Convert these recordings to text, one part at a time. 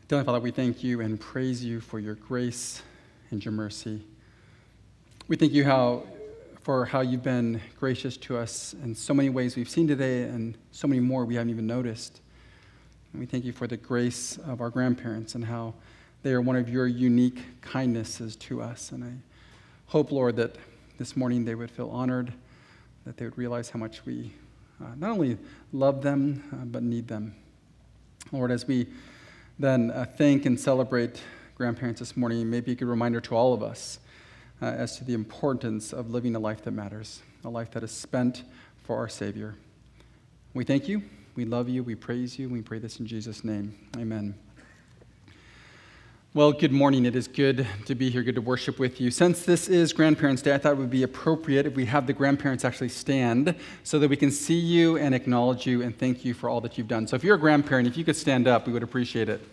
Heavenly Father, we thank you and praise you for your grace and your mercy. We thank you for how you've been gracious to us in so many ways we've seen today and so many more we haven't even noticed. And we thank you for the grace of our grandparents and how they are one of your unique kindnesses to us. And I hope, Lord, that this morning they would feel honored, that they would realize how much we not only love them, but need them. Lord, as we then thank and celebrate grandparents this morning, maybe a good reminder to all of us as to the importance of living a life that matters, a life that is spent for our Savior. We thank you, we love you, we praise you, and we pray this in Jesus' name. Amen. Well, good morning. It is good to be here, good to worship with you. Since this is Grandparents' Day, I thought it would be appropriate if we have the grandparents actually stand so that we can see you and acknowledge you and thank you for all that you've done. So if you're a grandparent, if you could stand up, we would appreciate it.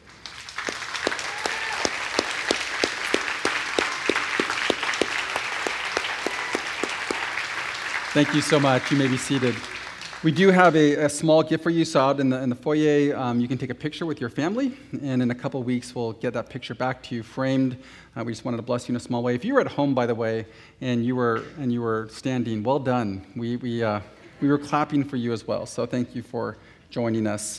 Thank you so much. You may be seated. We do have a small gift for you. So out in the foyer, you can take a picture with your family, and in a couple of weeks, we'll get that picture back to you framed. We just wanted to bless you in a small way. If you were at home, by the way, and you were standing, well done. We were clapping for you as well. So thank you for joining us.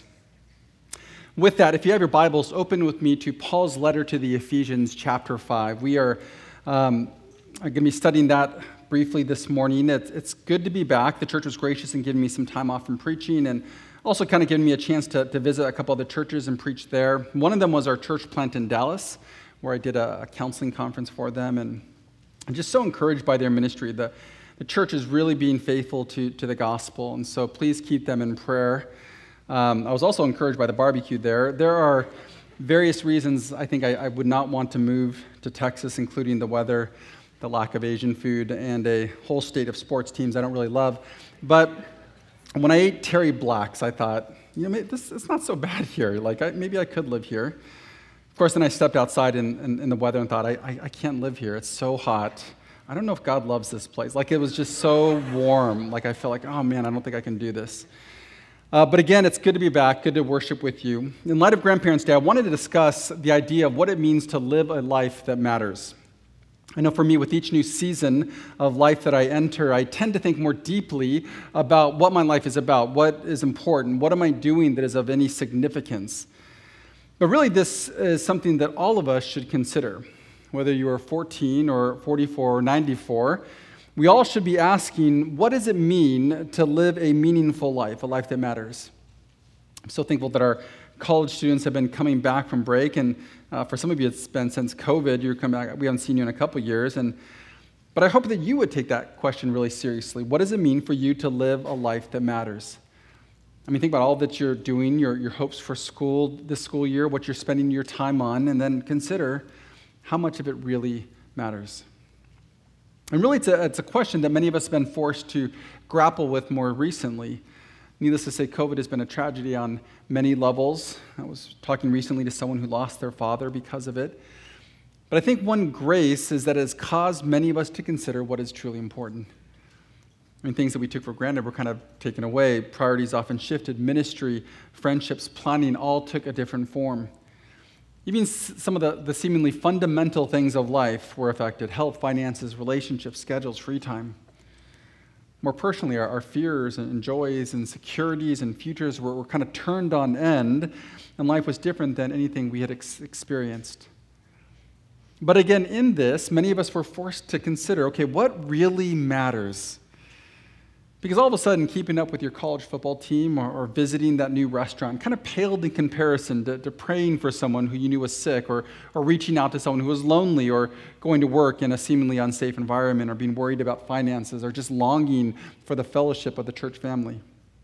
With that, if you have your Bibles, open with me to Paul's letter to the Ephesians, chapter 5. We are going to be studying that briefly this morning. It's good to be back. The church was gracious in giving me some time off from preaching and also kind of giving me a chance to visit a couple other churches and preach there. One of them was our church plant in Dallas, where I did a counseling conference for them, and I'm just so encouraged by their ministry. The church is really being faithful to the gospel, and so please keep them in prayer. I was also encouraged by the barbecue there. There are various reasons I think I would not want to move to Texas, including the weather, the lack of Asian food, and a whole state of sports teams I don't really love. But when I ate Terry Black's, I thought, it's not so bad here. Maybe I could live here. Of course, then I stepped outside in the weather and thought, I can't live here. It's so hot. I don't know if God loves this place. It was just so warm. I felt like, oh man, I don't think I can do this. But again, it's good to be back, good to worship with you. In light of Grandparents' Day, I wanted to discuss the idea of what it means to live a life that matters. I know for me, with each new season of life that I enter, I tend to think more deeply about what my life is about, what is important, what am I doing that is of any significance. But really, this is something that all of us should consider. Whether you are 14 or 44 or 94, we all should be asking, what does it mean to live a meaningful life, a life that matters? I'm so thankful that our college students have been coming back from break, and for some of you, it's been since COVID. You're coming back. We haven't seen you in a couple years, but I hope that you would take that question really seriously. What does it mean for you to live a life that matters? Think about all that you're doing, your hopes for school this school year, what you're spending your time on, and then consider how much of it really matters. And really, it's a question that many of us have been forced to grapple with more recently. Needless to say, COVID has been a tragedy on many levels. I was talking recently to someone who lost their father because of it. But I think one grace is that it has caused many of us to consider what is truly important. Things that we took for granted were kind of taken away. Priorities often shifted. Ministry, friendships, planning all took a different form. Even some of the seemingly fundamental things of life were affected. Health, finances, relationships, schedules, free time. More personally, our fears and joys and securities and futures were kind of turned on end, and life was different than anything we had experienced. But again, in this, many of us were forced to consider, okay, what really matters? Because all of a sudden, keeping up with your college football team or visiting that new restaurant kind of paled in comparison to praying for someone who you knew was sick, or reaching out to someone who was lonely, or going to work in a seemingly unsafe environment, or being worried about finances, or just longing for the fellowship of the church family.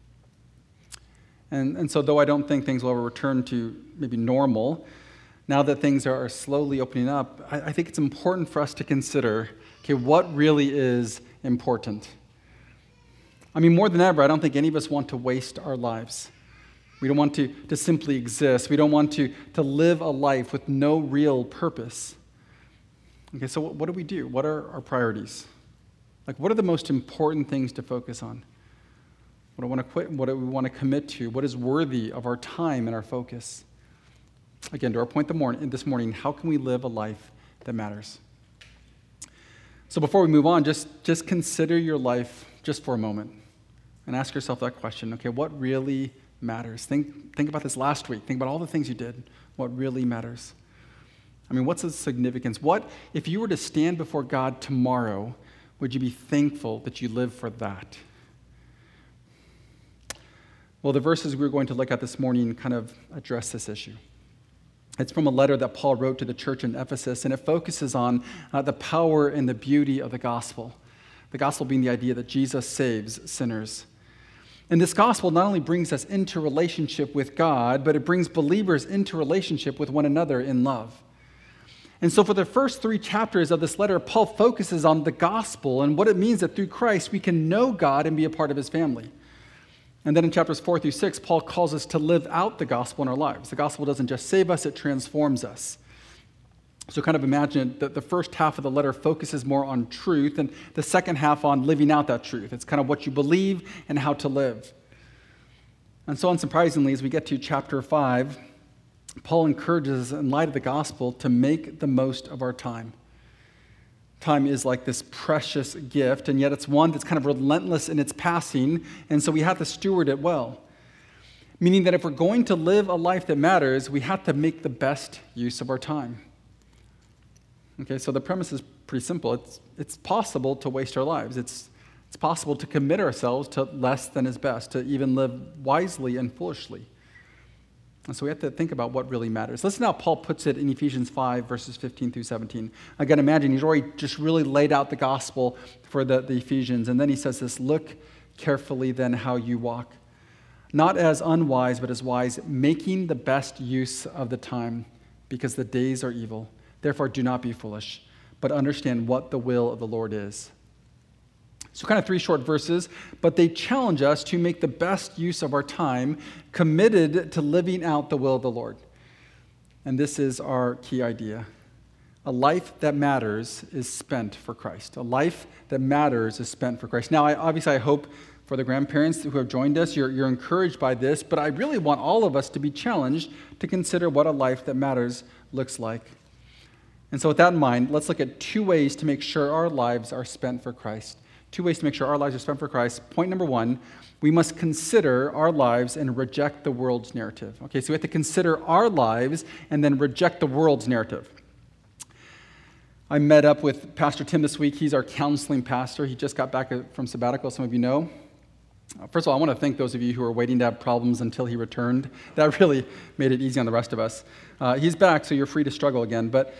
And so though I don't think things will ever return to maybe normal, now that things are slowly opening up, I think it's important for us to consider, okay, what really is important? More than ever, I don't think any of us want to waste our lives. We don't want to simply exist. We don't want to live a life with no real purpose. Okay, so what do we do? What are our priorities? What are the most important things to focus on? What do I want to quit? What do we want to commit to? What is worthy of our time and our focus? Again, to our point this morning, how can we live a life that matters? So before we move on, just consider your life just for a moment and ask yourself that question. Okay, what really matters? Think about this last week. Think about all the things you did. What really matters? I mean, what's the significance? What, if you were to stand before God tomorrow, would you be thankful that you live for that? Well, the verses we're going to look at this morning kind of address this issue. It's from a letter that Paul wrote to the church in Ephesus, and it focuses on the power and the beauty of the gospel. The gospel being the idea that Jesus saves sinners. And this gospel not only brings us into relationship with God, but it brings believers into relationship with one another in love. And so for the first 3 chapters of this letter, Paul focuses on the gospel and what it means that through Christ we can know God and be a part of his family. And then in chapters 4 through 6, Paul calls us to live out the gospel in our lives. The gospel doesn't just save us, it transforms us. So kind of imagine that the first half of the letter focuses more on truth and the second half on living out that truth. It's kind of what you believe and how to live. And so unsurprisingly, as we get to chapter 5, Paul encourages us in light of the gospel to make the most of our time. Time is like this precious gift, and yet it's one that's kind of relentless in its passing, and so we have to steward it well. Meaning that if we're going to live a life that matters, we have to make the best use of our time. Okay, so the premise is pretty simple. It's possible to waste our lives. It's possible to commit ourselves to less than is best, to even live wisely and foolishly. And so we have to think about what really matters. Listen how Paul puts it in Ephesians 5, verses 15 through 17. Again, imagine he's already just really laid out the gospel for the Ephesians. And then he says this, look carefully then how you walk. Not as unwise, but as wise, making the best use of the time, because the days are evil. Therefore, do not be foolish, but understand what the will of the Lord is. So kind of 3 short verses, but they challenge us to make the best use of our time, committed to living out the will of the Lord. And this is our key idea. A life that matters is spent for Christ. A life that matters is spent for Christ. Now, I hope for the grandparents who have joined us, you're encouraged by this, but I really want all of us to be challenged to consider what a life that matters looks like. And so with that in mind, let's look at 2 ways to make sure our lives are spent for Christ. 2 ways to make sure our lives are spent for Christ. Point number 1, we must consider our lives and reject the world's narrative. Okay, so we have to consider our lives and then reject the world's narrative. I met up with Pastor Tim this week. He's our counseling pastor. He just got back from sabbatical, some of you know. First of all, I want to thank those of you who are waiting to have problems until he returned. That really made it easy on the rest of us. He's back, so you're free to struggle again. But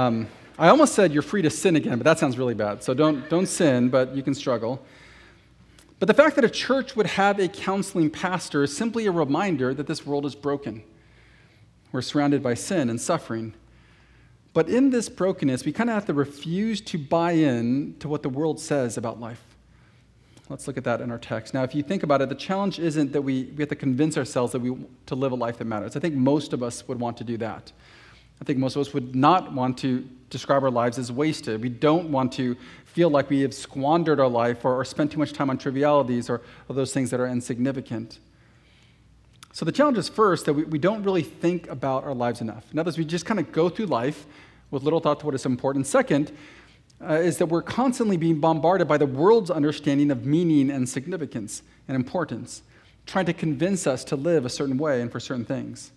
I almost said you're free to sin again, but that sounds really bad. So don't sin, but you can struggle. But the fact that a church would have a counseling pastor is simply a reminder that this world is broken. We're surrounded by sin and suffering. But in this brokenness, we kind of have to refuse to buy in to what the world says about life. Let's look at that in our text. Now, if you think about it, the challenge isn't that we have to convince ourselves that to live a life that matters. I think most of us would want to do that. I think most of us would not want to describe our lives as wasted. We don't want to feel like we have squandered our life or spent too much time on trivialities or those things that are insignificant. So the challenge is first that we don't really think about our lives enough. In other words, we just kind of go through life with little thought to what is important. Second is that we're constantly being bombarded by the world's understanding of meaning and significance and importance, trying to convince us to live a certain way and for certain things.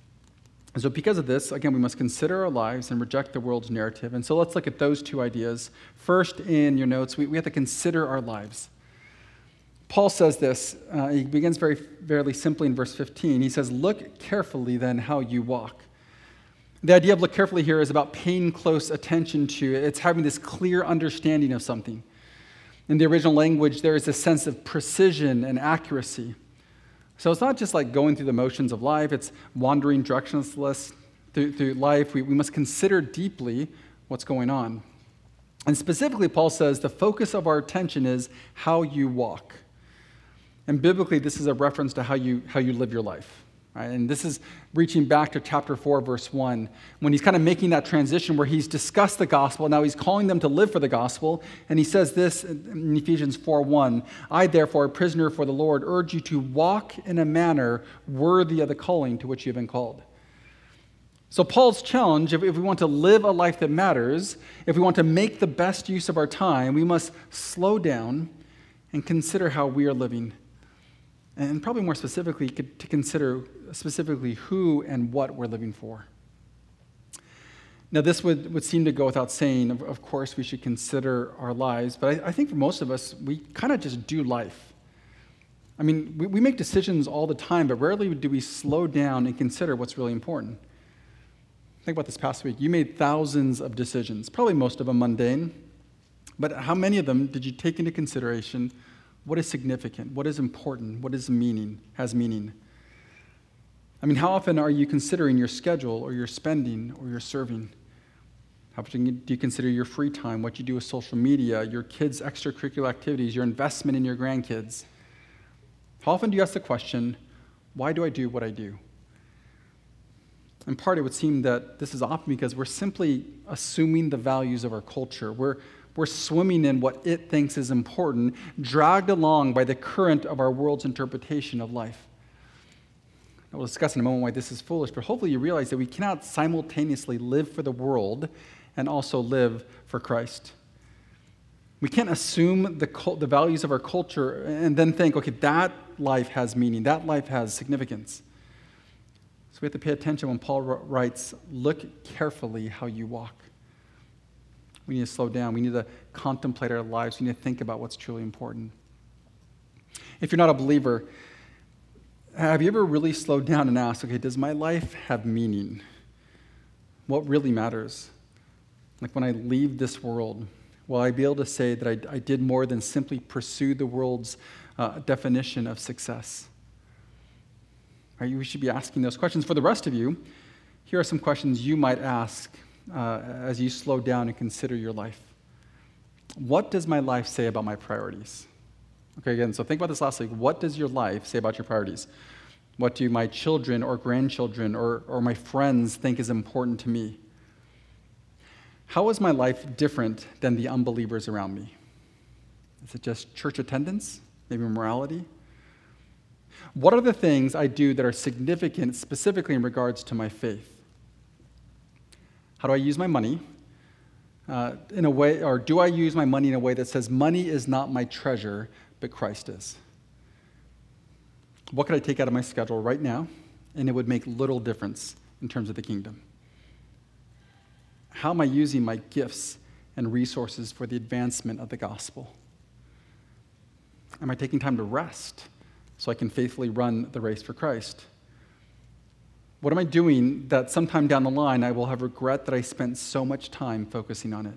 And so because of this, again, we must consider our lives and reject the world's narrative. And so let's look at those 2 ideas. First, in your notes, we have to consider our lives. Paul says this. He begins very simply in verse 15. He says, look carefully then how you walk. The idea of look carefully here is about paying close attention to. It's having this clear understanding of something. In the original language, there is a sense of precision and accuracy. So it's not just like going through the motions of life. It's wandering directionless through life. We must consider deeply what's going on. And specifically, Paul says the focus of our attention is how you walk. And biblically, this is a reference to how you live your life. Right? And this is reaching back to chapter 4, verse 1, when he's kind of making that transition where he's discussed the gospel. Now he's calling them to live for the gospel. And he says this in Ephesians 4:1, I, therefore, a prisoner for the Lord, urge you to walk in a manner worthy of the calling to which you have been called. So Paul's challenge, if we want to live a life that matters, if we want to make the best use of our time, we must slow down and consider how we are living. And probably more specifically, to consider specifically who and what we're living for. Now, this would seem to go without saying. Of course, we should consider our lives, but I think for most of us, we kind of just do life. I mean, we make decisions all the time, but rarely do we slow down and consider what's really important. Think about this past week. You made thousands of decisions, probably most of them mundane, but how many of them did you take into consideration what is significant, what is important, what has meaning? I mean, how often are you considering your schedule or your spending or your serving? How often do you consider your free time, what you do with social media, your kids' extracurricular activities, your investment in your grandkids? How often do you ask the question, why do I do what I do? In part, it would seem that this is often because we're simply assuming the values of our culture. We're swimming in what it thinks is important, dragged along by the current of our world's interpretation of life. We'll discuss in a moment why this is foolish, but hopefully you realize that we cannot simultaneously live for the world and also live for Christ. We can't assume the values of our culture and then think, okay, that life has meaning, that life has significance. So we have to pay attention when Paul writes, look carefully how you walk. We need to slow down. We need to contemplate our lives. We need to think about what's truly important. If you're not a believer, have you ever really slowed down and asked, okay, does my life have meaning? What really matters? Like when I leave this world, will I be able to say that I did more than simply pursue the world's definition of success? Right? We should be asking those questions. For the rest of you, here are some questions you might ask as you slow down and consider your life. What does my life say about my priorities? Okay, again, so think about this last week. What does your life say about your priorities? What do my children or grandchildren or my friends think is important to me? How is my life different than the unbelievers around me? Is it just church attendance? Maybe morality? What are the things I do that are significant specifically in regards to my faith? How do I use my money in a way, or do I use my money in a way that says money is not my treasure, but Christ is? What could I take out of my schedule right now, and it would make little difference in terms of the kingdom? How am I using my gifts and resources for the advancement of the gospel? Am I taking time to rest so I can faithfully run the race for Christ? What am I doing that sometime down the line I will have regret that I spent so much time focusing on it?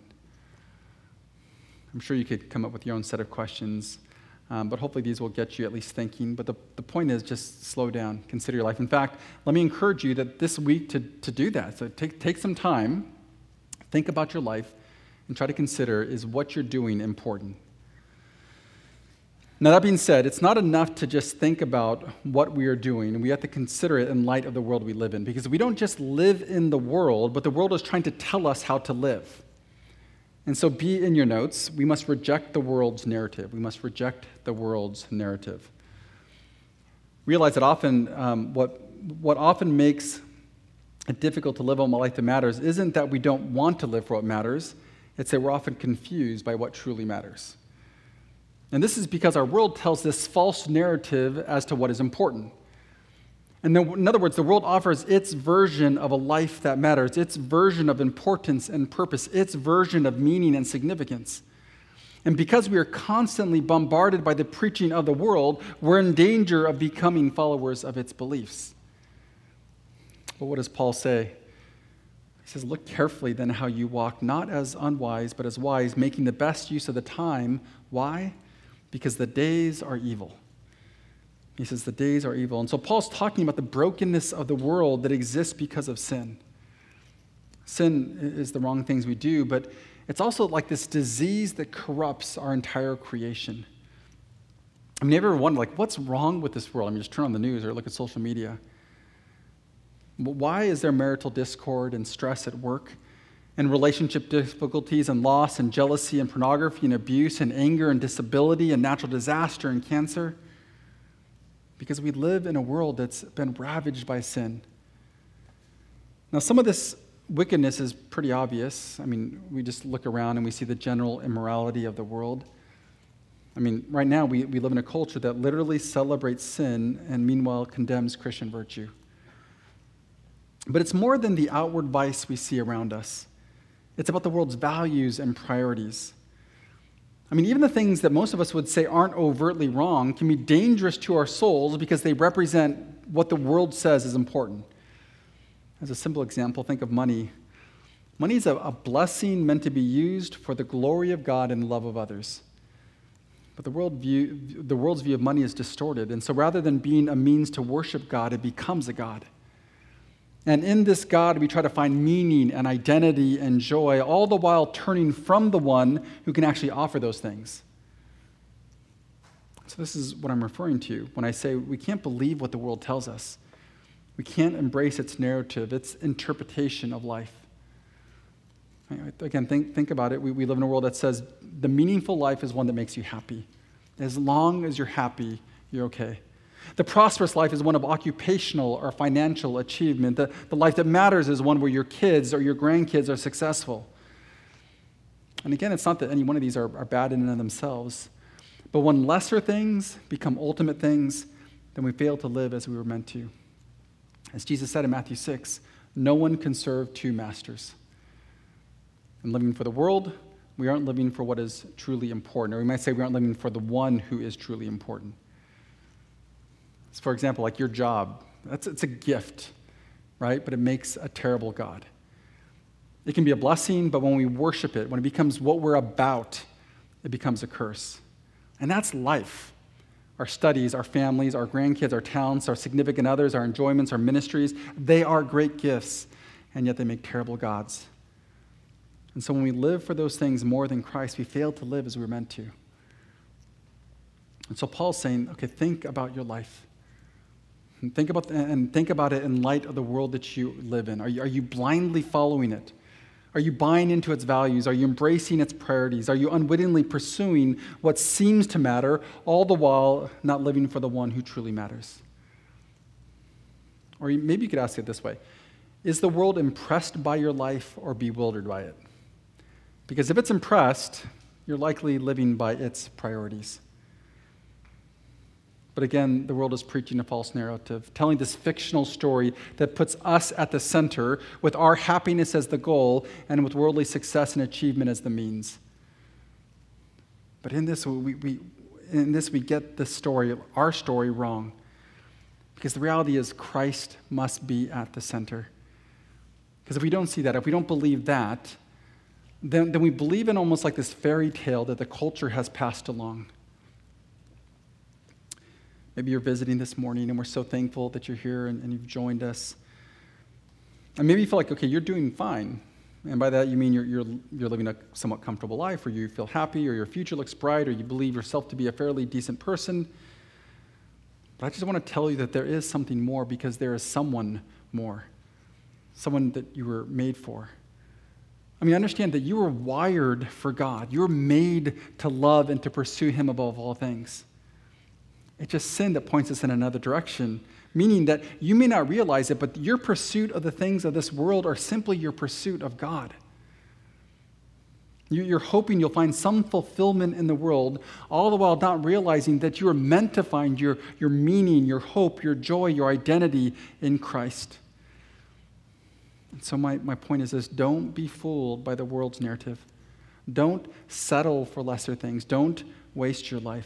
I'm sure you could come up with your own set of questions, but hopefully these will get you at least thinking. But the point is just slow down, consider your life. In fact, let me encourage you that this week to do that. So take some time, think about your life, and try to consider, is what you're doing important? Now, that being said, it's not enough to just think about what we are doing. We have to consider it in light of the world we live in, because we don't just live in the world, but the world is trying to tell us how to live. And so be in your notes, we must reject the world's narrative. We must reject the world's narrative. Realize that often, what often makes it difficult to live a life that matters isn't that we don't want to live for what matters, it's that we're often confused by what truly matters. And this is because our world tells this false narrative as to what is important. And then, in other words, the world offers its version of a life that matters, its version of importance and purpose, its version of meaning and significance. And because we are constantly bombarded by the preaching of the world, we're in danger of becoming followers of its beliefs. But what does Paul say? He says, look carefully then how you walk, not as unwise, but as wise, making the best use of the time. Why? Because the days are evil. He says the days are evil. And so Paul's talking about the brokenness of the world that exists because of sin. Sin is the wrong things we do, but it's also like this disease that corrupts our entire creation. I mean, you ever wonder, like, what's wrong with this world? I mean, just turn on the news or look at social media. Why is there marital discord and stress at work? And relationship difficulties and loss and jealousy and pornography and abuse and anger and disability and natural disaster and cancer? Because we live in a world that's been ravaged by sin. Now, some of this wickedness is pretty obvious. I mean, we just look around and we see the general immorality of the world. I mean, right now we live in a culture that literally celebrates sin and meanwhile condemns Christian virtue. But it's more than the outward vice we see around us. It's about the world's values and priorities. I mean, even the things that most of us would say aren't overtly wrong can be dangerous to our souls because they represent what the world says is important. As a simple example, think of money. Money is a blessing meant to be used for the glory of God and the love of others. But the world's view of money is distorted, and so rather than being a means to worship God, it becomes a god. And in this God, we try to find meaning and identity and joy, all the while turning from the one who can actually offer those things. So this is what I'm referring to when I say we can't believe what the world tells us. We can't embrace its narrative, its interpretation of life. Again, think about it. We live in a world that says the meaningful life is one that makes you happy. As long as you're happy, you're okay. The prosperous life is one of occupational or financial achievement. The life that matters is one where your kids or your grandkids are successful. And again, it's not that any one of these are bad in and of themselves. But when lesser things become ultimate things, then we fail to live as we were meant to. As Jesus said in Matthew 6, no one can serve two masters. And living for the world, we aren't living for what is truly important. Or we might say we aren't living for the one who is truly important. So for example, like your job, it's a gift, right? But it makes a terrible God. It can be a blessing, but when we worship it, when it becomes what we're about, it becomes a curse. And that's life. Our studies, our families, our grandkids, our talents, our significant others, our enjoyments, our ministries, they are great gifts, and yet they make terrible gods. And so when we live for those things more than Christ, we fail to live as we were meant to. And so Paul's saying, okay, think about your life. And think about it in light of the world that you live in. Are you blindly following it? Are you buying into its values? Are you embracing its priorities? Are you unwittingly pursuing what seems to matter, all the while not living for the one who truly matters? Or maybe you could ask it this way. Is the world impressed by your life or bewildered by it? Because if it's impressed, you're likely living by its priorities. But again, the world is preaching a false narrative, telling this fictional story that puts us at the center with our happiness as the goal and with worldly success and achievement as the means. But in this, we get the story, our story, wrong. Because the reality is Christ must be at the center. Because if we don't see that, if we don't believe that, then we believe in almost like this fairy tale that the culture has passed along. Maybe you're visiting this morning and we're so thankful that you're here and you've joined us. And maybe you feel like, okay, you're doing fine. And by that you mean you're living a somewhat comfortable life, or you feel happy, or your future looks bright, or you believe yourself to be a fairly decent person. But I just want to tell you that there is something more, because there is someone more. Someone that you were made for. I mean, understand that you were wired for God. You were made to love and to pursue Him above all things. It's just sin that points us in another direction, meaning that you may not realize it, but your pursuit of the things of this world are simply your pursuit of God. You're hoping you'll find some fulfillment in the world, all the while not realizing that you are meant to find your meaning, your hope, your joy, your identity in Christ. And so my point is this: don't be fooled by the world's narrative. Don't settle for lesser things. Don't waste your life.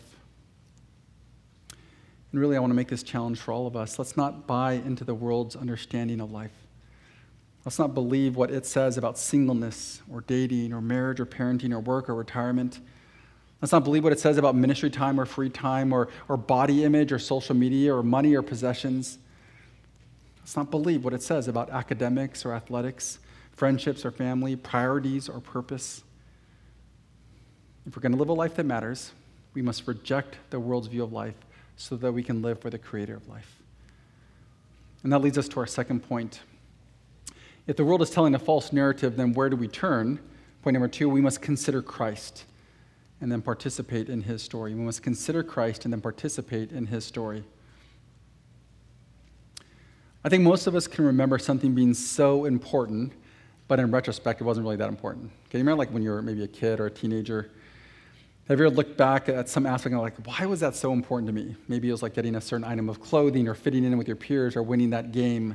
And really, I want to make this challenge for all of us. Let's not buy into the world's understanding of life. Let's not believe what it says about singleness or dating or marriage or parenting or work or retirement. Let's not believe what it says about ministry time or free time or body image or social media or money or possessions. Let's not believe what it says about academics or athletics, friendships or family, priorities or purpose. If we're going to live a life that matters, we must reject the world's view of life so that we can live for the Creator of life. And that leads us to our second point. If the world is telling a false narrative, then where do we turn? Point number 2, we must consider Christ and then participate in His story. We must consider Christ and then participate in His story. I think most of us can remember something being so important, but in retrospect, it wasn't really that important. Okay, you remember like when you were maybe a kid or a teenager? Have you ever looked back at some aspect and like, why was that so important to me? Maybe it was like getting a certain item of clothing or fitting in with your peers or winning that game.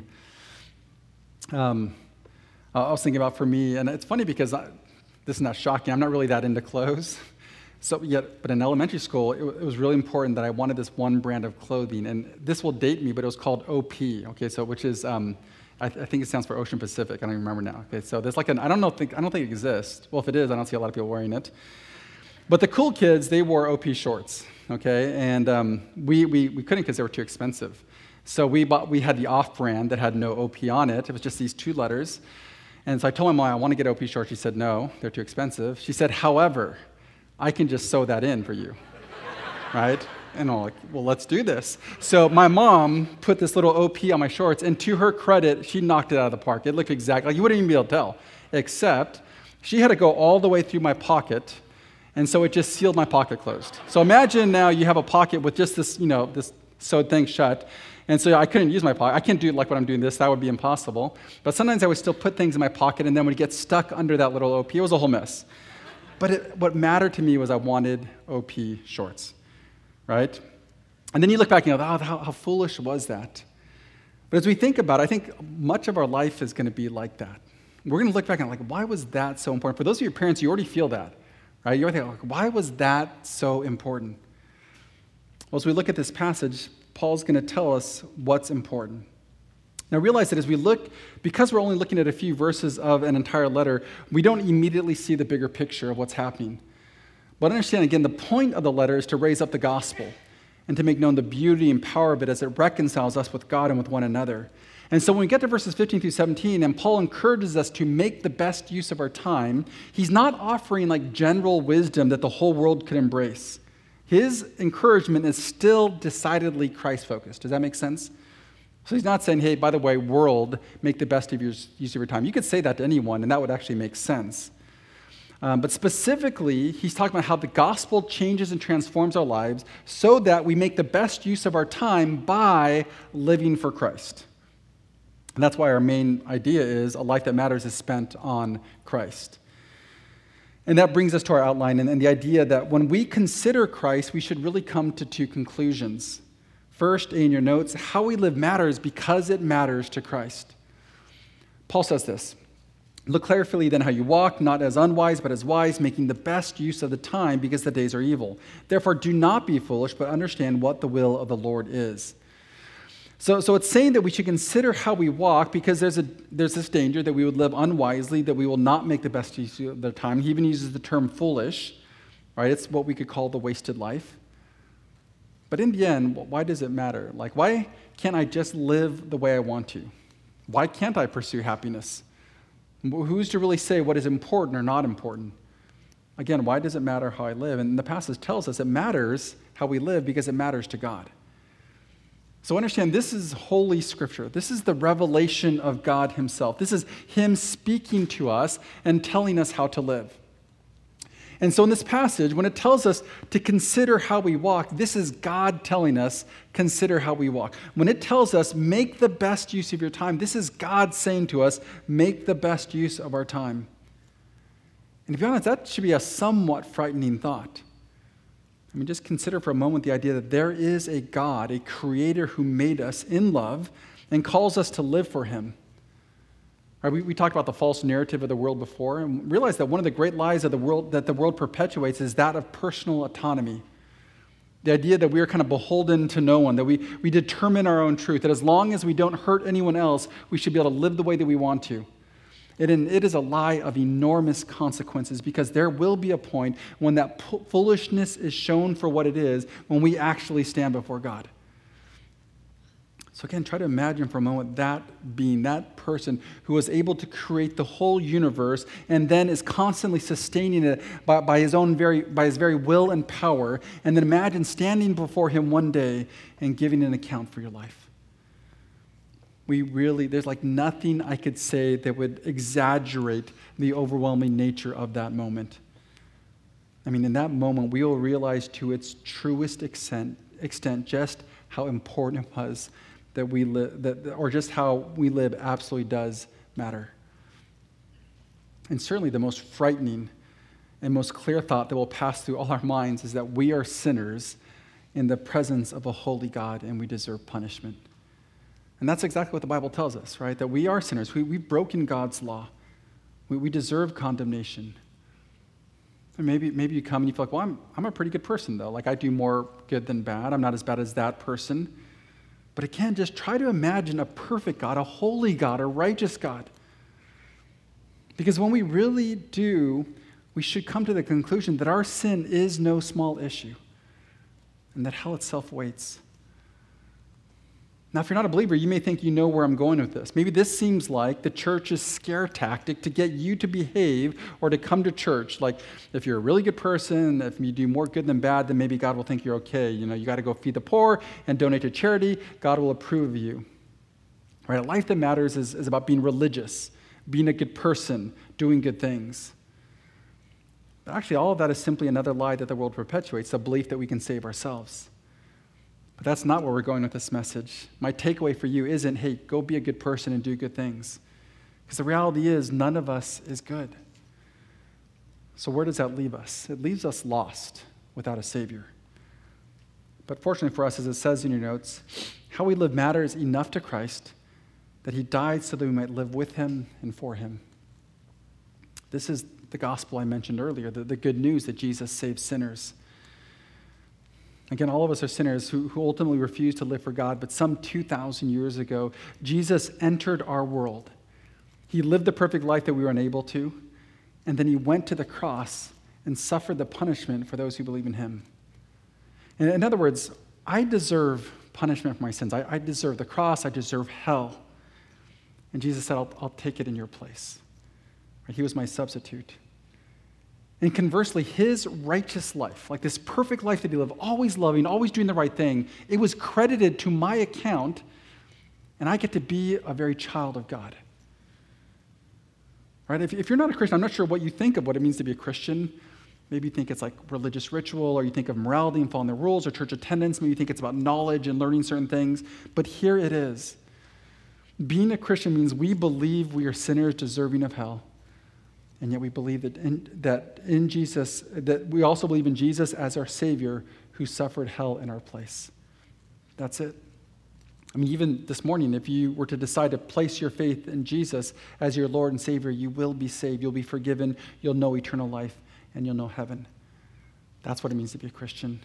I was thinking about for me, and it's funny because this is not shocking. I'm not really that into clothes. But in elementary school, it was really important that I wanted this one brand of clothing, and this will date me, but it was called OP. Okay, so which is I think it stands for Ocean Pacific. I don't even remember now. Okay, so there's like I don't think it exists. Well, if it is, I don't see a lot of people wearing it. But the cool kids, they wore OP shorts. Okay, and we couldn't because they were too expensive. So we had the off brand that had no OP on it. It was just these two letters. And so I told my mom I want to get OP shorts. She said no, they're too expensive. She said, however, I can just sew that in for you, right? And I'm like, well, let's do this. So my mom put this little OP on my shorts, and to her credit, she knocked it out of the park. It looked exactly, like you wouldn't even be able to tell, except she had to go all the way through my pocket, and so it just sealed my pocket closed. So imagine now you have a pocket with just this, this sewed thing shut, and so I couldn't use my pocket. I can't do it like when I'm doing this. That would be impossible. But sometimes I would still put things in my pocket, and then when it gets stuck under that little OP, it was a whole mess. But what mattered to me was I wanted OP shorts, right? And then you look back and you go, how foolish was that? But as we think about it, I think much of our life is going to be like that. We're going to look back and like, why was that so important? For those of you parents, you already feel that, right? You already think, like, why was that so important? Well, as we look at this passage, Paul's going to tell us what's important. Now realize that as we look, because we're only looking at a few verses of an entire letter, we don't immediately see the bigger picture of what's happening. But understand, again, the point of the letter is to raise up the gospel and to make known the beauty and power of it as it reconciles us with God and with one another. And so when we get to verses 15 through 17, and Paul encourages us to make the best use of our time, he's not offering like general wisdom that the whole world could embrace. His encouragement is still decidedly Christ-focused. Does that make sense? So he's not saying, hey, by the way, world, make the best of your use of your time. You could say that to anyone, and that would actually make sense. But specifically, he's talking about how the gospel changes and transforms our lives so that we make the best use of our time by living for Christ. And that's why our main idea is a life that matters is spent on Christ. And that brings us to our outline and the idea that when we consider Christ, we should really come to two conclusions. First, in your notes, how we live matters because it matters to Christ. Paul says this, look carefully then how you walk, not as unwise, but as wise, making the best use of the time because the days are evil. Therefore, do not be foolish, but understand what the will of the Lord is. So it's saying that we should consider how we walk because there's this danger that we would live unwisely, that we will not make the best use of the time. He even uses the term foolish, right? It's what we could call the wasted life. But in the end, why does it matter? Like, why can't I just live the way I want to? Why can't I pursue happiness? Who's to really say what is important or not important? Again, why does it matter how I live? And the passage tells us it matters how we live because it matters to God. So understand, this is Holy Scripture. This is the revelation of God himself. This is him speaking to us and telling us how to live. And so in this passage, when it tells us to consider how we walk, this is God telling us, consider how we walk. When it tells us, make the best use of your time, this is God saying to us, make the best use of our time. And to be honest, that should be a somewhat frightening thought. I mean, just consider for a moment the idea that there is a God, a creator who made us in love and calls us to live for him. Right, we talked about the false narrative of the world before and realized that one of the great lies of the world that the world perpetuates is that of personal autonomy. The idea that we are kind of beholden to no one, that we determine our own truth, that as long as we don't hurt anyone else, we should be able to live the way that we want to. It is a lie of enormous consequences because there will be a point when that foolishness is shown for what it is when we actually stand before God. So again, try to imagine for a moment that being, that person who was able to create the whole universe and then is constantly sustaining it by his very will and power, and then imagine standing before him one day and giving an account for your life. There's like nothing I could say that would exaggerate the overwhelming nature of that moment. I mean, in that moment, we will realize to its truest extent just how important it was that we live, or just how we live absolutely does matter. And certainly the most frightening and most clear thought that will pass through all our minds is that we are sinners in the presence of a holy God and we deserve punishment. And that's exactly what the Bible tells us, right? That we are sinners. We've broken God's law. We deserve condemnation. And maybe you come and you feel like, well, I'm a pretty good person, though. Like, I do more good than bad. I'm not as bad as that person. But again, just try to imagine a perfect God, a holy God, a righteous God. Because when we really do, we should come to the conclusion that our sin is no small issue and that hell itself waits. Now, if you're not a believer, you may think you know where I'm going with this. Maybe this seems like the church's scare tactic to get you to behave or to come to church. Like, if you're a really good person, if you do more good than bad, then maybe God will think you're okay. You got to go feed the poor and donate to charity. God will approve of you. Right? A life that matters is about being religious, being a good person, doing good things. But actually, all of that is simply another lie that the world perpetuates, the belief that we can save ourselves. But that's not where we're going with this message. My takeaway for you isn't, hey, go be a good person and do good things. Because the reality is, none of us is good. So where does that leave us? It leaves us lost without a Savior. But fortunately for us, as it says in your notes, how we live matters enough to Christ that he died so that we might live with him and for him. This is the gospel I mentioned earlier, the good news that Jesus saves sinners. Again, all of us are sinners who ultimately refuse to live for God, but some 2,000 years ago, Jesus entered our world. He lived the perfect life that we were unable to, and then he went to the cross and suffered the punishment for those who believe in him. And in other words, I deserve punishment for my sins. I deserve the cross. I deserve hell. And Jesus said, I'll take it in your place. He was my substitute. And conversely, his righteous life, like this perfect life that he lived, always loving, always doing the right thing, it was credited to my account, and I get to be a very child of God. Right? If you're not a Christian, I'm not sure what you think of what it means to be a Christian. Maybe you think it's like religious ritual, or you think of morality and following the rules, or church attendance. Maybe you think it's about knowledge and learning certain things. But here it is. Being a Christian means we believe we are sinners deserving of hell. And yet we believe that in Jesus, that we also believe in Jesus as our Savior who suffered hell in our place. That's it. I mean, even this morning, if you were to decide to place your faith in Jesus as your Lord and Savior, you will be saved, you'll be forgiven, you'll know eternal life, and you'll know heaven. That's what it means to be a Christian.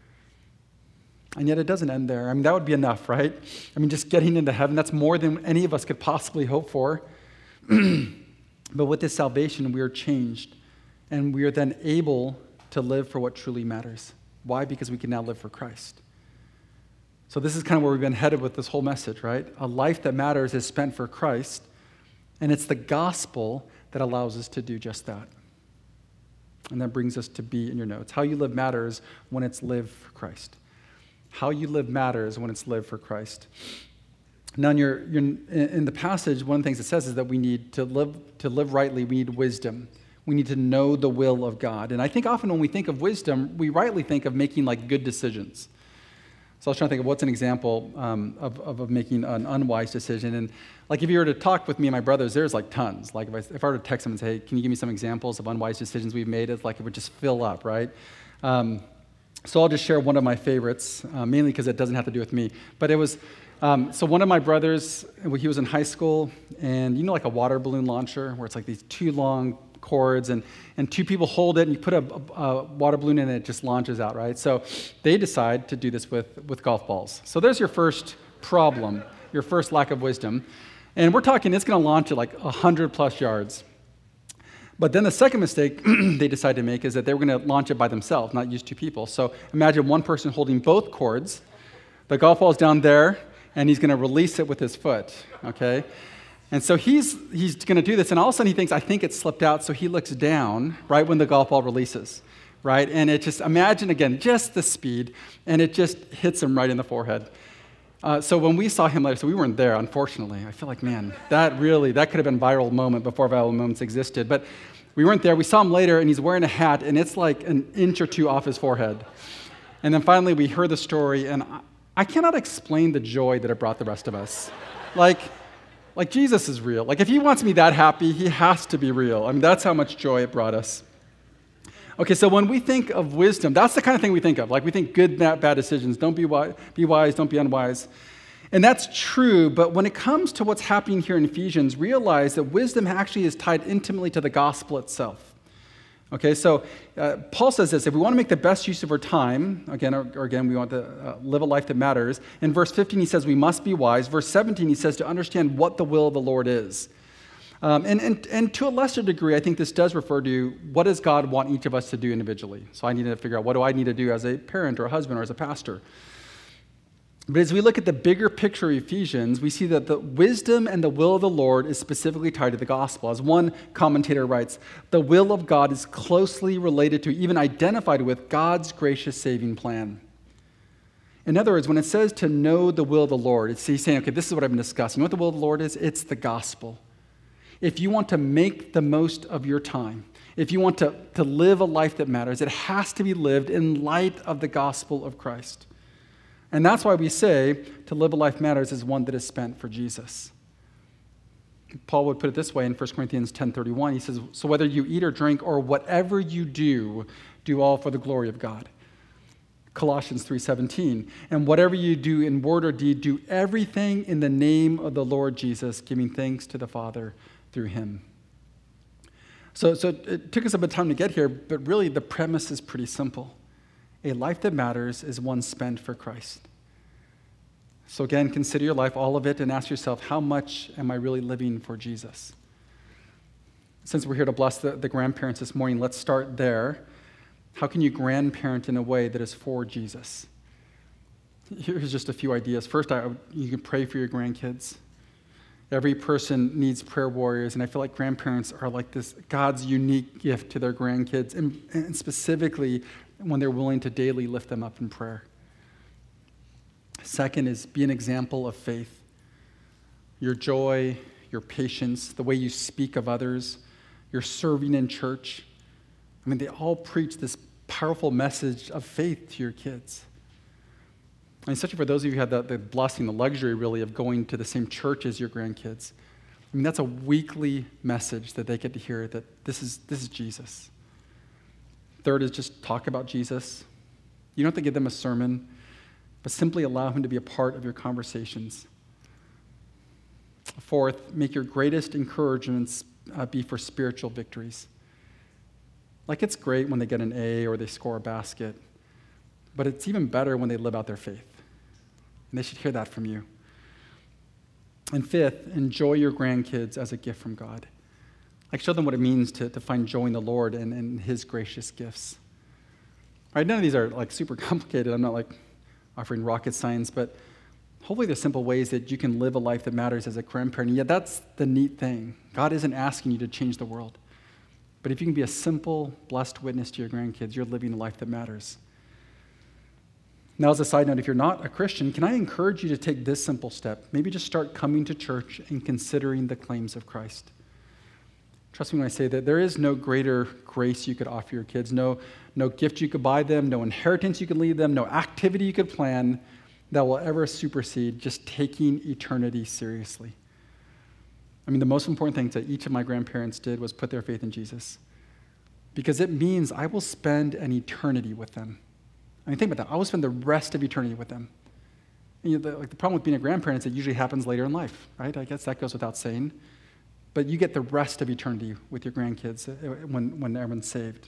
And yet it doesn't end there. I mean, that would be enough, right? I mean, just getting into heaven, that's more than any of us could possibly hope for. But with this salvation, we are changed, and we are then able to live for what truly matters. Why? Because we can now live for Christ. So this is kind of where we've been headed with this whole message, right? A life that matters is spent for Christ, and it's the gospel that allows us to do just that. And that brings us to B in your notes. How you live matters when it's lived for Christ. How you live matters when it's lived for Christ. Now, in the passage, one of the things it says is that we need to live rightly, we need wisdom. We need to know the will of God. And I think often when we think of wisdom, we rightly think of making like good decisions. So I was trying to think of what's an example of making an unwise decision. And like if you were to talk with me and my brothers, there's like tons. Like if I were to text them and say, hey, can you give me some examples of unwise decisions we've made? It's like it would just fill up, right? So I'll just share one of my favorites, mainly because it doesn't have to do with me. But it was... So one of my brothers, he was in high school, and you know like a water balloon launcher, where it's like these two long cords, and two people hold it, and you put a water balloon in, and it just launches out, right? So they decide to do this with golf balls. So there's your first problem, your first lack of wisdom. And we're talking it's going to launch at like 100+ yards. But then the second mistake they decide to make is that they were going to launch it by themselves, not use two people. So imagine one person holding both cords, the golf ball's down there, and he's going to release it with his foot, okay? And so he's going to do this, and all of a sudden he thinks, I think it slipped out, so he looks down right when the golf ball releases, right? And it just, imagine again, just the speed, and it just hits him right in the forehead. So when we saw him later, so we weren't there, unfortunately. I feel like, man, that could have been a viral moment before viral moments existed. But we weren't there. We saw him later, and he's wearing a hat, and it's like an inch or two off his forehead. And then finally we heard the story, and I cannot explain the joy that it brought the rest of us. Like Jesus is real. Like if he wants me that happy, he has to be real. I mean, that's how much joy it brought us. Okay, so when we think of wisdom, that's the kind of thing we think of. Like we think good, bad decisions. Don't be wise, don't be unwise. And that's true, but when it comes to what's happening here in Ephesians, realize that wisdom actually is tied intimately to the gospel itself. Okay, so Paul says this: if we want to make the best use of our time, again, we want to live a life that matters. In verse 15, he says we must be wise. Verse 17, he says to understand what the will of the Lord is. And to a lesser degree, I think this does refer to what does God want each of us to do individually. So I need to figure out what do I need to do as a parent or a husband or as a pastor. But as we look at the bigger picture of Ephesians, we see that the wisdom and the will of the Lord is specifically tied to the gospel. As one commentator writes, the will of God is closely related to, even identified with, God's gracious saving plan. In other words, when it says to know the will of the Lord, it's saying, okay, this is what I've been discussing. You know what the will of the Lord is? It's the gospel. If you want to make the most of your time, if you want to live a life that matters, it has to be lived in light of the gospel of Christ. And that's why we say to live a life matters is one that is spent for Jesus. Paul would put it this way in 1 Corinthians 10:31. He says, so whether you eat or drink or whatever you do, do all for the glory of God. Colossians 3:17, and whatever you do in word or deed, do everything in the name of the Lord Jesus, giving thanks to the Father through him. So it took us a bit of time to get here, but really the premise is pretty simple. A life that matters is one spent for Christ. So again, consider your life, all of it, and ask yourself, how much am I really living for Jesus? Since we're here to bless the grandparents this morning, let's start there. How can you grandparent in a way that is for Jesus? Here's just a few ideas. First, you can pray for your grandkids. Every person needs prayer warriors, and I feel like grandparents are like this God's unique gift to their grandkids, and specifically when they're willing to daily lift them up in prayer. Second is be an example of faith. Your joy, your patience, the way you speak of others, your serving in church. I mean, they all preach this powerful message of faith to your kids. And especially for those of you who had the blessing, the luxury really of going to the same church as your grandkids. I mean, that's a weekly message that they get to hear that this is Jesus. Third is just talk about Jesus. You don't have to give them a sermon, but simply allow him to be a part of your conversations. Fourth, make your greatest encouragements be for spiritual victories. Like it's great when they get an A or they score a basket, but it's even better when they live out their faith. And they should hear that from you. And fifth, enjoy your grandkids as a gift from God. Like show them what it means to find joy in the Lord and his gracious gifts. Right? None of these are like super complicated. I'm not like offering rocket science, but hopefully there's simple ways that you can live a life that matters as a grandparent. And yet that's the neat thing. God isn't asking you to change the world. But if you can be a simple, blessed witness to your grandkids, you're living a life that matters. Now, as a side note, if you're not a Christian, can I encourage you to take this simple step? Maybe just start coming to church and considering the claims of Christ. Trust me when I say that there is no greater grace you could offer your kids, no gift you could buy them, no inheritance you could leave them, no activity you could plan that will ever supersede just taking eternity seriously. I mean, the most important thing that each of my grandparents did was put their faith in Jesus, because it means I will spend an eternity with them. I mean, think about that. I will spend the rest of eternity with them. And the problem with being a grandparent is it usually happens later in life, right? I guess that goes without saying. But you get the rest of eternity with your grandkids when everyone's saved.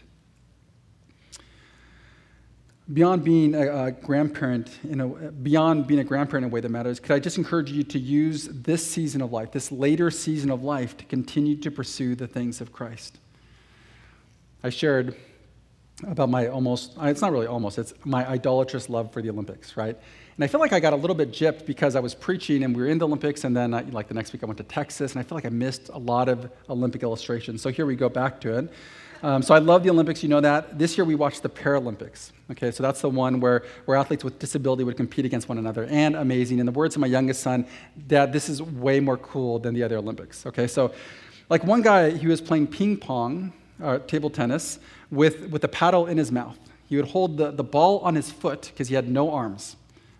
Beyond being a grandparent, in a way that matters, could I just encourage you to use this season of life, this later season of life, to continue to pursue the things of Christ? I shared about it's not really almost, it's my idolatrous love for the Olympics, right? And I feel like I got a little bit gypped because I was preaching and we were in the Olympics, and then the next week I went to Texas, and I feel like I missed a lot of Olympic illustrations. So here we go back to it. So I love the Olympics, you know that. This year we watched the Paralympics. Okay, so that's the one where athletes with disability would compete against one another, and amazing. In the words of my youngest son, Dad, this is way more cool than the other Olympics. Okay, so like one guy, he was playing ping pong, table tennis, with a paddle in his mouth. He would hold the ball on his foot because he had no arms.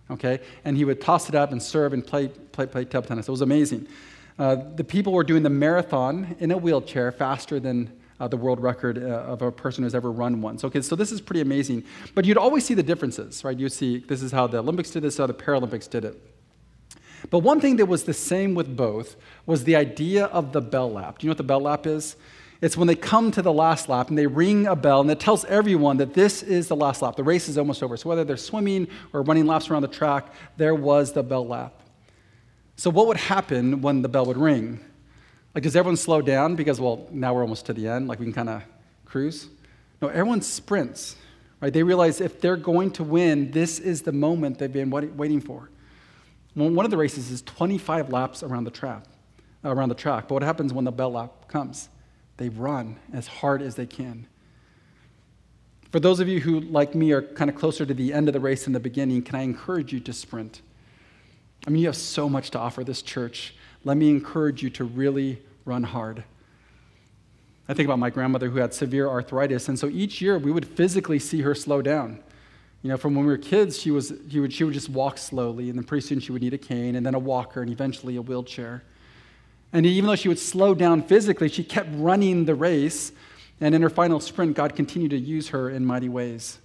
okay? And he would toss it up and serve and play table tennis. It was amazing. The people were doing the marathon in a wheelchair faster than the world record of a person who's ever run one. So this is pretty amazing. But you'd always see the differences, right? You'd see this is how the Olympics did this, how the Paralympics did it. But one thing that was the same with both was the idea of the bell lap. Do you know what the bell lap is? It's when they come to the last lap and they ring a bell and it tells everyone that this is the last lap. The race is almost over. So whether they're swimming or running laps around the track, there was the bell lap. So what would happen when the bell would ring? Like, does everyone slow down because, well, now we're almost to the end, like we can kind of cruise? No, everyone sprints, right? They realize if they're going to win, this is the moment they've been waiting for. One of the races is 25 laps around the track. But what happens when the bell lap comes? They run as hard as they can. For those of you who, like me, are kind of closer to the end of the race than the beginning, can I encourage you to sprint? I mean, you have so much to offer this church. Let me encourage you to really run hard. I think about my grandmother who had severe arthritis, and so each year we would physically see her slow down. You know, from when we were kids, she would just walk slowly, and then pretty soon she would need a cane, and then a walker, and eventually a wheelchair. And even though she would slow down physically, she kept running the race, and in her final sprint, God continued to use her in mighty ways.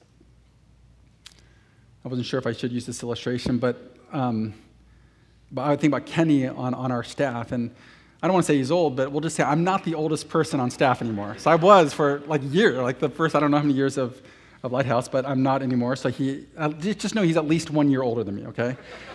I wasn't sure if I should use this illustration, but I would think about Kenny on our staff, and I don't want to say he's old, but we'll just say I'm not the oldest person on staff anymore. So I was for like a year, like the first, I don't know how many years of Lighthouse, but I'm not anymore. So just know he's at least 1 year older than me, okay?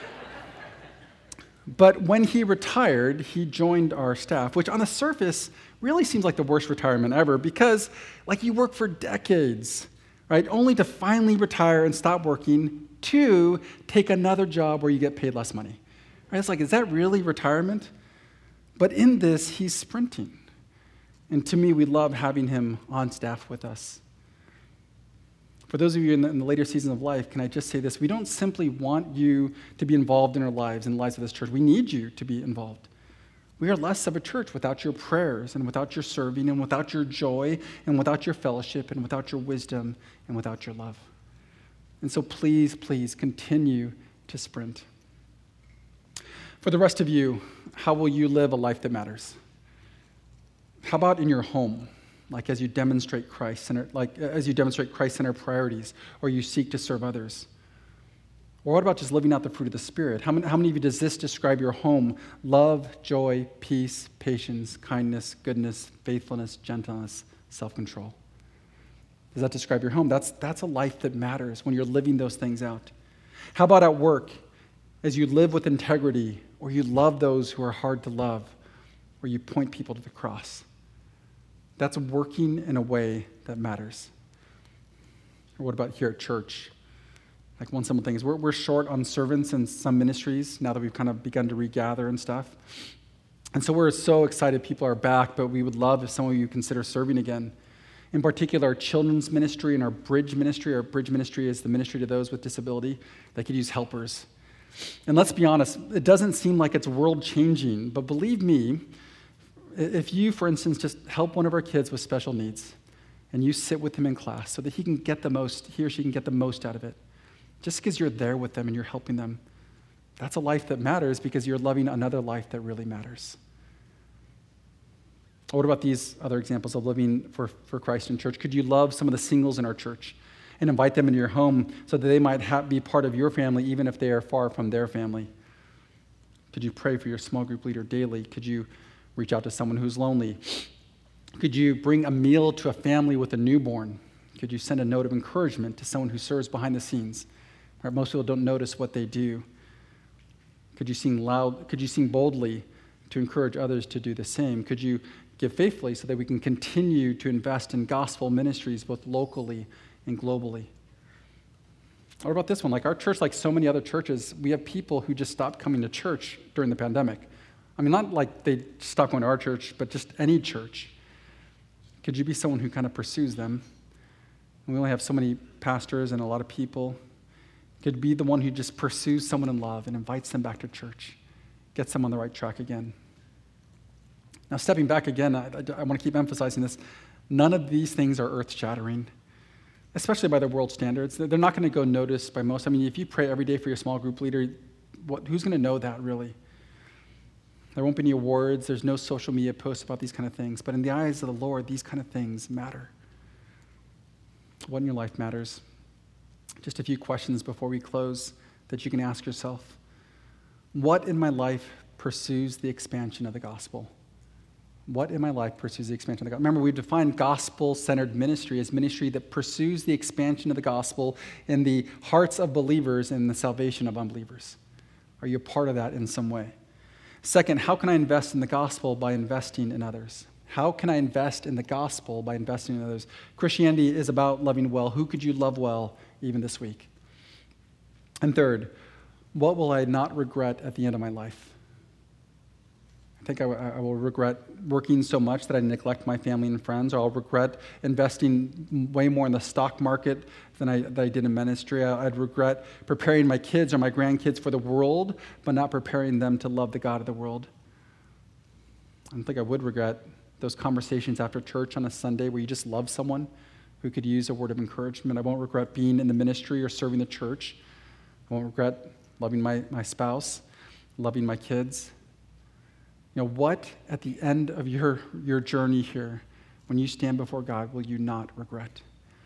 But when he retired, he joined our staff, which on the surface really seems like the worst retirement ever because, like, you work for decades, right? Only to finally retire and stop working to take another job where you get paid less money. Right? It's like, is that really retirement? But in this, he's sprinting. And to me, we love having him on staff with us. For those of you in the later season of life, can I just say this? We don't simply want you to be involved in our lives and the lives of this church. We need you to be involved. We are less of a church without your prayers and without your serving and without your joy and without your fellowship and without your wisdom and without your love. And so please, please continue to sprint. For the rest of you, how will you live a life that matters? How about in your home? Like as you demonstrate Christ-centered priorities, or you seek to serve others? Or what about just living out the fruit of the Spirit? How many of you does this describe your home? Love, joy, peace, patience, kindness, goodness, faithfulness, gentleness, self-control. Does that describe your home? That's a life that matters when you're living those things out. How about at work? As you live with integrity, or you love those who are hard to love, or you point people to the cross. That's working in a way that matters. Or what about here at church? Like one simple thing is we're short on servants in some ministries now that we've kind of begun to regather and stuff. And so we're so excited people are back, but we would love if some of you consider serving again. In particular, our children's ministry and our bridge ministry. Our bridge ministry is the ministry to those with disability that could use helpers. And let's be honest, it doesn't seem like it's world-changing, but believe me, if you, for instance, just help one of our kids with special needs and you sit with him in class so that he or she can get the most out of it, just because you're there with them and you're helping them, that's a life that matters because you're loving another life that really matters. What about these other examples of living for Christ in church? Could you love some of the singles in our church and invite them into your home so that they might be part of your family even if they are far from their family? Could you pray for your small group leader daily? Could you reach out to someone who's lonely? Could you bring a meal to a family with a newborn? Could you send a note of encouragement to someone who serves behind the scenes? Right? Most people don't notice what they do. Could you sing loud? Could you sing boldly to encourage others to do the same? Could you give faithfully so that we can continue to invest in gospel ministries both locally and globally? What about this one? Like our church, like so many other churches, we have people who just stopped coming to church during the pandemic. I mean, not like they stopped going to our church, but just any church. Could you be someone who kind of pursues them? And we only have so many pastors and a lot of people. Could be the one who just pursues someone in love and invites them back to church, gets them on the right track again. Now, stepping back again, I want to keep emphasizing this. None of these things are earth-shattering. especially by the world standards. They're not going to go noticed by most. I mean, if you pray every day for your small group leader, who's going to know that, really? There won't be any awards. There's no social media posts about these kind of things. But in the eyes of the Lord, these kind of things matter. What in your life matters? Just a few questions before we close that you can ask yourself. What in my life pursues the expansion of the gospel? What in my life pursues the expansion of the gospel? Remember, we've defined gospel-centered ministry as ministry that pursues the expansion of the gospel in the hearts of believers and the salvation of unbelievers. Are you a part of that in some way? Second, how can I invest in the gospel by investing in others? How can I invest in the gospel by investing in others? Christianity is about loving well. Who could you love well even this week? And third, what will I not regret at the end of my life? I think I will regret working so much that I neglect my family and friends, or I'll regret investing way more in the stock market than I did in ministry. I'd regret preparing my kids or my grandkids for the world, but not preparing them to love the God of the world. I don't think I would regret those conversations after church on a Sunday where you just love someone who could use a word of encouragement. I won't regret being in the ministry or serving the church. I won't regret loving my spouse, loving my kids. What at the end of your journey here, when you stand before God, will you not regret?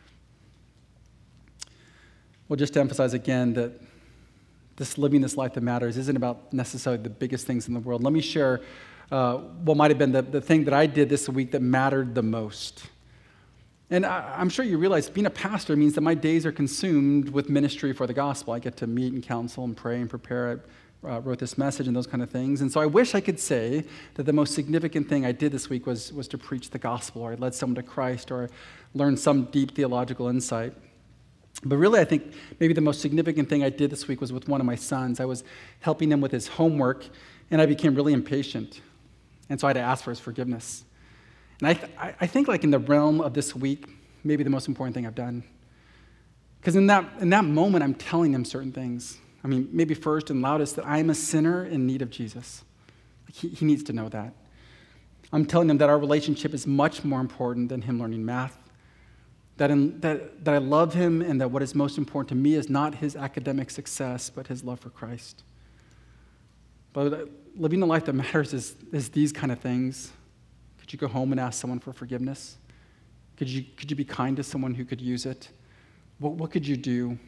Well, just to emphasize again that living this life that matters isn't about necessarily the biggest things in the world. Let me share what might have been the thing that I did this week that mattered the most. And I'm sure you realize being a pastor means that my days are consumed with ministry for the gospel. I get to meet and counsel and pray and prepare. I wrote this message and those kind of things. And so I wish I could say that the most significant thing I did this week was to preach the gospel, or I led someone to Christ, or learned some deep theological insight. But really, I think maybe the most significant thing I did this week was with one of my sons. I was helping him with his homework, and I became really impatient. And so I had to ask for his forgiveness. And I think like in the realm of this week, maybe the most important thing I've done. Because in that moment, I'm telling him certain things. I mean, maybe first and loudest, that I'm a sinner in need of Jesus. He needs to know that. I'm telling him that our relationship is much more important than him learning math. That I love him, and that what is most important to me is not his academic success, but his love for Christ. But living a life that matters is these kind of things. Could you go home and ask someone for forgiveness? Could you be kind to someone who could use it? What could you do?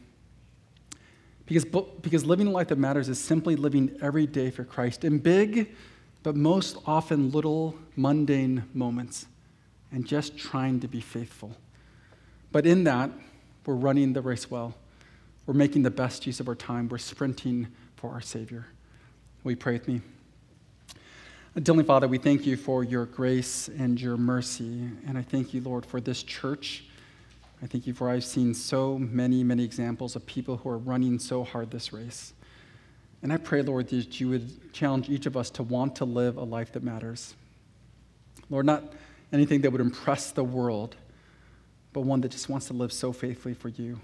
Because living a life that matters is simply living every day for Christ in big, but most often little, mundane moments, and just trying to be faithful. But in that, we're running the race well. We're making the best use of our time. We're sprinting for our Savior. Will you pray with me? Heavenly Father, we thank you for your grace and your mercy. And I thank you, Lord, for this church. I thank you for I've seen so many, many examples of people who are running so hard this race. And I pray, Lord, that you would challenge each of us to want to live a life that matters. Lord, not anything that would impress the world, but one that just wants to live so faithfully for you.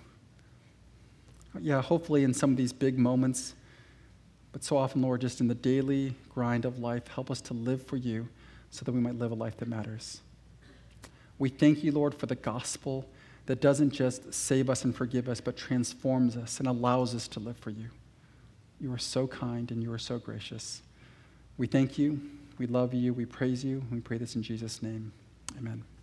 Yeah, hopefully in some of these big moments, but so often, Lord, just in the daily grind of life, help us to live for you so that we might live a life that matters. We thank you, Lord, for the gospel that doesn't just save us and forgive us, but transforms us and allows us to live for you. You are so kind and you are so gracious. We thank you, we love you, we praise you, and we pray this in Jesus' name. Amen.